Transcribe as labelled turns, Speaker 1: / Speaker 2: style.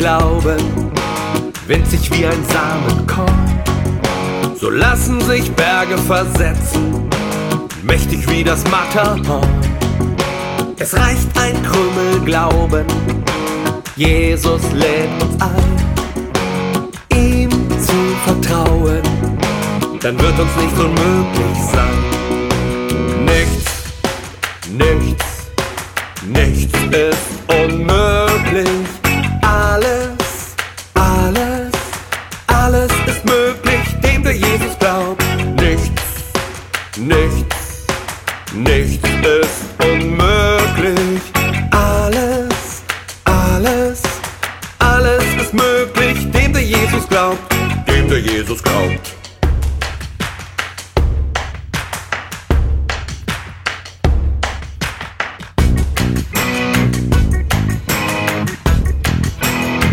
Speaker 1: Glauben, winzig wie ein Samenkorn. So lassen sich Berge versetzen, mächtig wie das Matterhorn. Es reicht ein Krümel Glauben, Jesus lädt uns ein, ihm zu vertrauen, dann wird uns nichts unmöglich sein. Nichts ist unmöglich. Alles ist möglich, dem der Jesus glaubt. Nichts ist unmöglich. Alles ist möglich, dem der Jesus glaubt. Dem der Jesus glaubt.